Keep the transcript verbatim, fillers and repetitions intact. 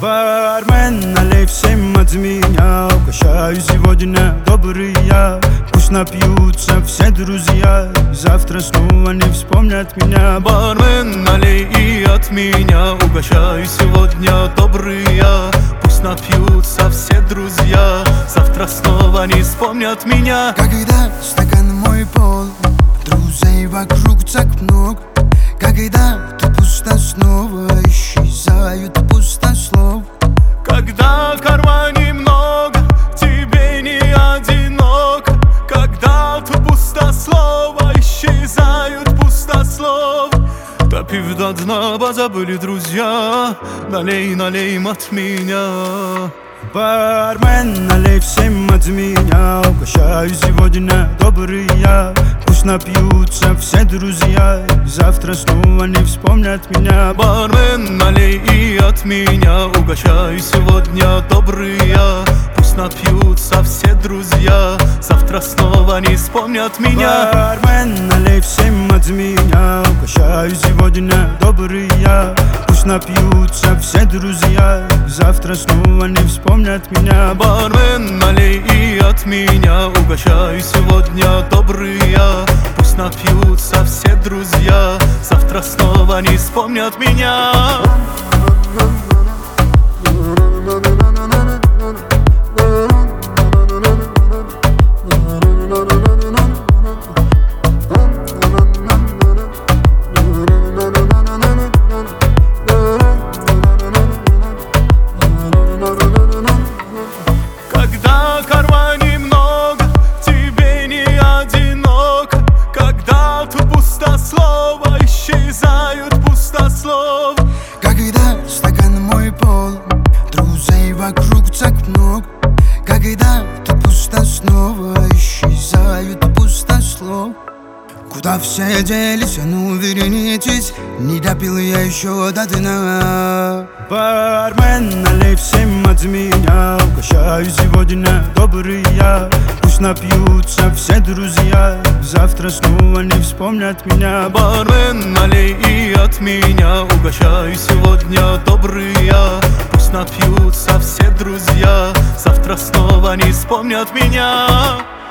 Бармен, налей всем от меня. Угощаю сегодня добрый я. Пусть напьются все друзья, завтра снова не вспомнят меня. Бармен, налей и от меня. Угощаю сегодня добрый я. Пусть напьются все друзья, завтра снова не вспомнят меня. Когда стакан мой пол, друзей вокруг так много. Когда ты пусто, снова исчезают пустослов. Когда в кармане много, тебе не одиноко. Когда тут пустослово, исчезают пустослов. Допив до дна, позабыли друзья. Налей, налей им от меня. Бармен, налей всем от меня. Угощаю сегодня добрый я. Пусть напьются все друзья, завтра снова не вспомнят меня. Бармен, налей и от меня. Угощаю сегодня добрый я. Пусть напьются все друзья, завтра снова не вспомнят меня. Бармен, налей всем от меня. Угощаю сегодня добрый я. Пусть напьются все друзья, завтра снова не вспомнят меня. Бармен, налей и от меня. Угощаю сегодня добрый я. Пусть напьются все друзья, завтра снова не вспомнят меня. Когда в кармане много, тебе не одиноко. Когда тут пустослово, исчезают пустослов. Когда стакан мой пол, друзей вокруг так много. Когда ты пусто, снова исчезают пустослов. Куда все делись, а ну вернитесь, не допил я еще до дна. Бармен, налей всем от меня. Угощаю сегодня добрый я. Пусть напьются все друзья, завтра снова не вспомнят меня. Бармен, налей и от меня. Угощаю сегодня добрый я. Пусть напьются все друзья, завтра снова не вспомнят меня.